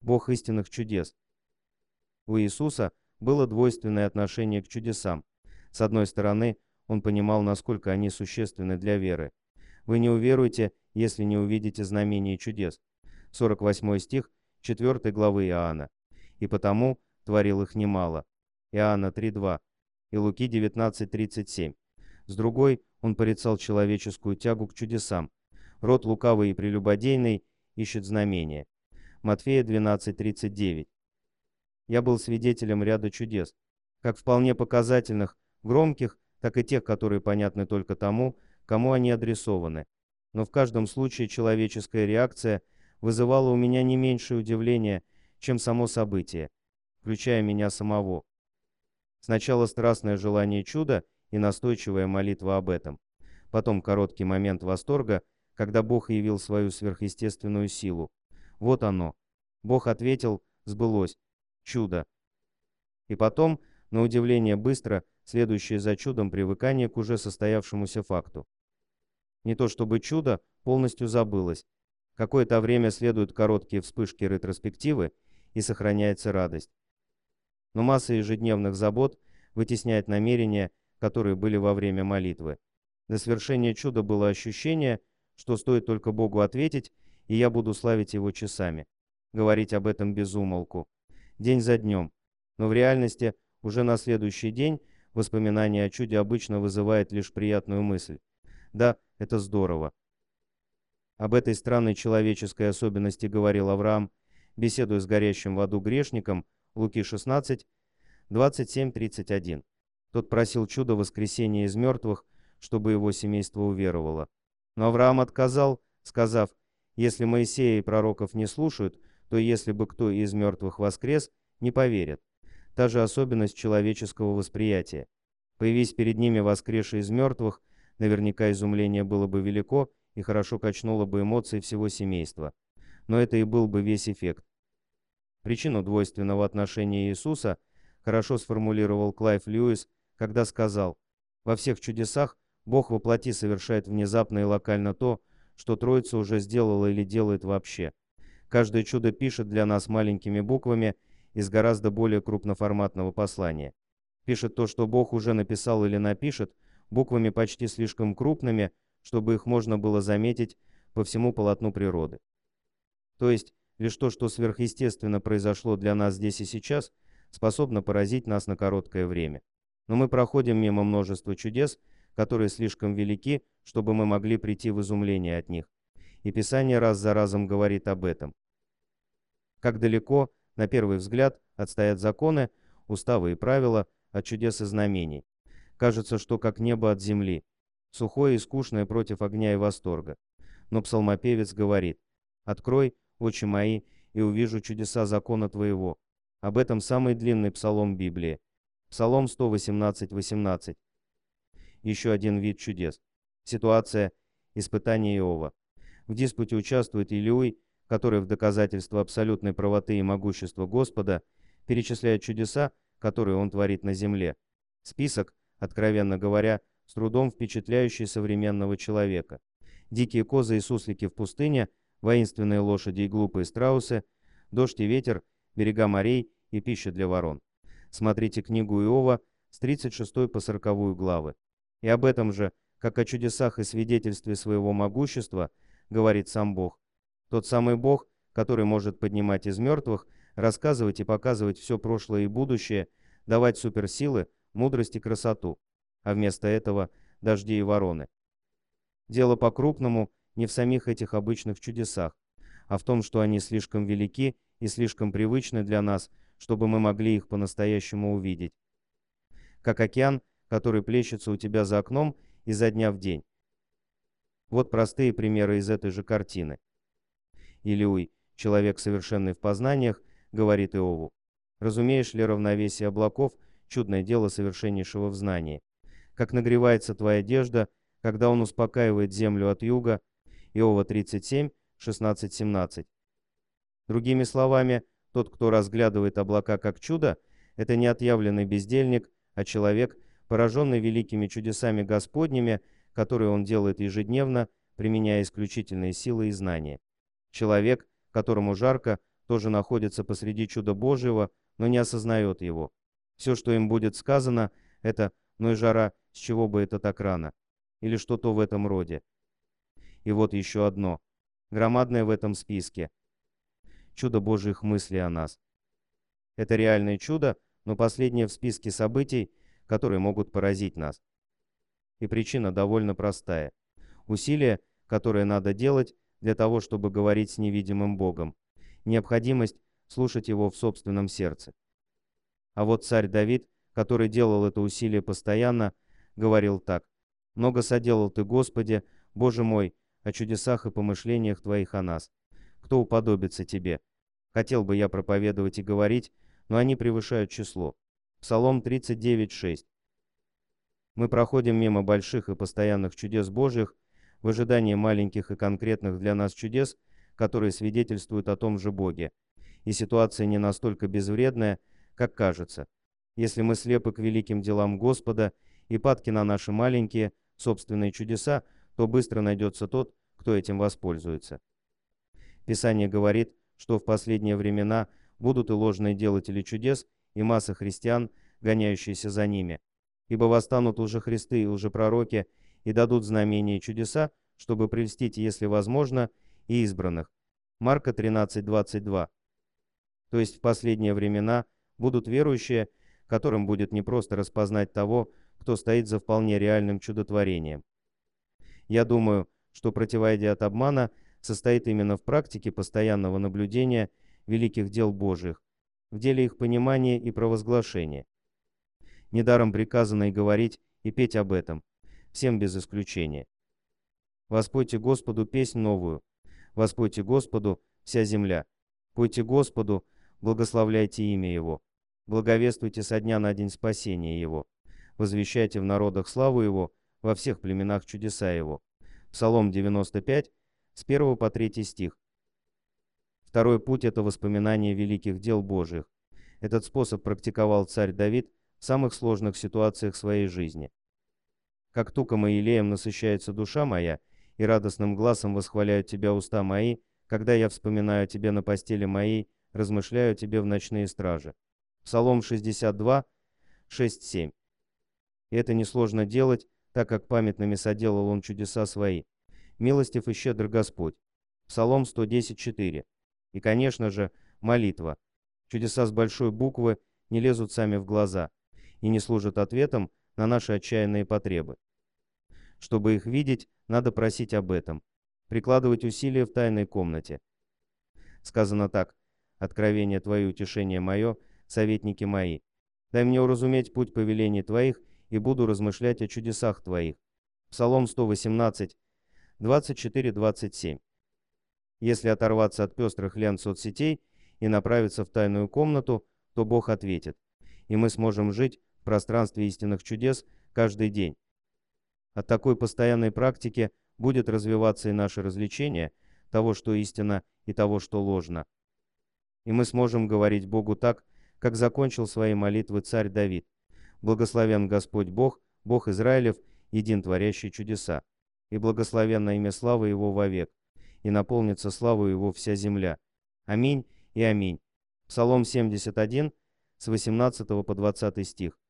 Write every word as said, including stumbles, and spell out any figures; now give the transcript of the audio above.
Бог истинных чудес. У Иисуса было двойственное отношение к чудесам. С одной стороны, он понимал, насколько они существенны для веры. «Вы не уверуете, если не увидите знамений и чудес». сорок восьмой стих четвёртой главы Иоанна. «И потому творил их немало». Иоанна три два. И Луки девятнадцать тридцать семь. С другой, он порицал человеческую тягу к чудесам. Род лукавый и прелюбодейный ищет знамения. Матфея двенадцать тридцать девять. «Я был свидетелем ряда чудес, как вполне показательных, громких, так и тех, которые понятны только тому, кому они адресованы. Но в каждом случае человеческая реакция вызывала у меня не меньшее удивление, чем само событие, включая меня самого. Сначала страстное желание чуда и настойчивая молитва об этом. Потом короткий момент восторга, когда Бог явил свою сверхъестественную силу. Вот оно. Бог ответил, сбылось. Чудо. И потом, на удивление быстро, следующее за чудом привыкание к уже состоявшемуся факту. Не то чтобы чудо полностью забылось. Какое-то время следуют короткие вспышки ретроспективы, и сохраняется радость. Но масса ежедневных забот вытесняет намерения, которые были во время молитвы. До свершения чуда было ощущение, что стоит только Богу ответить, и я буду славить Его часами. Говорить об этом без умолку. День за днем. Но в реальности уже на следующий день воспоминание о чуде обычно вызывает лишь приятную мысль. Да, это здорово. Об этой странной человеческой особенности говорил Авраам, беседуя с горящим в аду грешником, Луки шестнадцать, двадцать семь тридцать один. Тот просил чуда воскресения из мертвых, чтобы его семейство уверовало. Но Авраам отказал, сказав, если Моисея и пророков не слушают, то если бы кто из мертвых воскрес, не поверят. Та же особенность человеческого восприятия. Появись перед ними воскресший из мертвых, наверняка изумление было бы велико и хорошо качнуло бы эмоции всего семейства. Но это и был бы весь эффект. Причину двойственного отношения Иисуса хорошо сформулировал Клайв Льюис, когда сказал: «Во всех чудесах Бог воплоти совершает внезапно и локально то, что Троица уже сделала или делает вообще. Каждое чудо пишет для нас маленькими буквами из гораздо более крупноформатного послания. Пишет то, что Бог уже написал или напишет, буквами почти слишком крупными, чтобы их можно было заметить по всему полотну природы. То есть, лишь то, что сверхъестественно произошло для нас здесь и сейчас, способно поразить нас на короткое время. Но мы проходим мимо множества чудес, которые слишком велики, чтобы мы могли прийти в изумление от них. И Писание раз за разом говорит об этом. Как далеко, на первый взгляд, отстоят законы, уставы и правила от чудес и знамений. Кажется, что как небо от земли, сухое и скучное против огня и восторга. Но псалмопевец говорит: «Открой, очи мои, и увижу чудеса закона твоего». Об этом самый длинный псалом Библии. Псалом сто восемнадцать восемнадцать. Еще один вид чудес. Ситуация испытания Иова. В диспуте участвует Илиуй, который в доказательство абсолютной правоты и могущества Господа перечисляет чудеса, которые он творит на земле. Список, откровенно говоря, с трудом впечатляющий современного человека. Дикие козы и суслики в пустыне, воинственные лошади и глупые страусы, дождь и ветер, берега морей и пища для ворон. Смотрите книгу Иова с тридцать шестой по сороковую главы. И об этом же, как о чудесах и свидетельстве своего могущества, говорит сам Бог. Тот самый Бог, который может поднимать из мертвых, рассказывать и показывать все прошлое и будущее, давать суперсилы, мудрость и красоту. А вместо этого дожди и вороны. Дело по-крупному не в самих этих обычных чудесах, а в том, что они слишком велики и слишком привычны для нас, чтобы мы могли их по-настоящему увидеть. Как океан, который плещется у тебя за окном изо дня в день. Вот простые примеры из этой же картины. Илиуй, человек совершенный в познаниях, говорит Иову: «Разумеешь ли равновесие облаков, чудное дело совершеннейшего в знании? Как нагревается твоя одежда, когда он успокаивает землю от юга». Иова тридцать семь, шестнадцать семнадцать. Другими словами, тот, кто разглядывает облака как чудо, это не отъявленный бездельник, а человек, пораженный великими чудесами Господними, которые он делает ежедневно, применяя исключительные силы и знания. Человек, которому жарко, тоже находится посреди чуда Божьего, но не осознает его. Все, что им будет сказано, это «ну и жара, с чего бы это так рано?» или что-то в этом роде. И вот еще одно, громадное в этом списке. Чудо Божьих мыслей о нас. Это реальное чудо, но последнее в списке событий, которые могут поразить нас. И причина довольно простая. Усилие, которое надо делать для того, чтобы говорить с невидимым Богом. Необходимость слушать Его в собственном сердце. А вот царь Давид, который делал это усилие постоянно, говорил так: «Много соделал Ты, Господи, Боже мой, о чудесах и помышлениях Твоих о нас. Кто уподобится Тебе? Хотел бы я проповедовать и говорить, но они превышают число». Псалом тридцать девять шесть. Мы проходим мимо больших и постоянных чудес Божьих в ожидании маленьких и конкретных для нас чудес, которые свидетельствуют о том же Боге. И ситуация не настолько безвредная, как кажется. Если мы слепы к великим делам Господа и падки на наши маленькие, собственные чудеса, то быстро найдется тот, кто этим воспользуется. Писание говорит, что в последние времена будут и ложные делатели чудес, и масса христиан, гоняющиеся за ними. Ибо восстанут лжехристы и лжепророки, и дадут знамения и чудеса, чтобы прельстить, если возможно, и избранных. Марка тринадцать двадцать два. То есть в последние времена будут верующие, которым будет непросто распознать того, кто стоит за вполне реальным чудотворением. Я думаю, что противоядие от обмана состоит именно в практике постоянного наблюдения великих дел Божьих, в деле их понимания и провозглашения. Недаром приказано и говорить, и петь об этом, всем без исключения. Воспойте Господу песнь новую, воспойте Господу вся земля, пойте Господу, благословляйте имя Его, благовествуйте со дня на день спасения Его, возвещайте в народах славу Его, во всех племенах чудеса Его. Псалом девяносто пять, с первого по третий стих. Второй путь – это воспоминание великих дел Божьих. Этот способ практиковал царь Давид в самых сложных ситуациях своей жизни. «Как туком и елеем насыщается душа моя, и радостным гласом восхваляют тебя уста мои, когда я вспоминаю о тебе на постели моей, размышляю о тебе в ночные стражи». Псалом шестьдесят два, шесть семь. И это несложно делать, так как памятными соделал он чудеса свои. Милостив и щедр Господь. Псалом сто десять четыре. И, конечно же, молитва. Чудеса с большой буквы не лезут сами в глаза и не служат ответом на наши отчаянные потребы. Чтобы их видеть, надо просить об этом, прикладывать усилия в тайной комнате. Сказано так: «Откровение Твое, утешение мое, советники мои. Дай мне уразуметь путь повелений Твоих, и буду размышлять о чудесах Твоих». Псалом сто восемнадцать, двадцать четыре двадцать семь. Если оторваться от пестрых лент соцсетей и направиться в тайную комнату, то Бог ответит, и мы сможем жить в пространстве истинных чудес каждый день. От такой постоянной практики будет развиваться и наше развлечение того, что истинно, и того, что ложно. И мы сможем говорить Богу так, как закончил свои молитвы царь Давид: «Благословен Господь Бог, Бог Израилев, един творящий чудеса, и благословенно имя славы Его вовек, и наполнится славой Его вся земля. Аминь и аминь». Псалом семьдесят один, с восемнадцатого по двадцатый стих.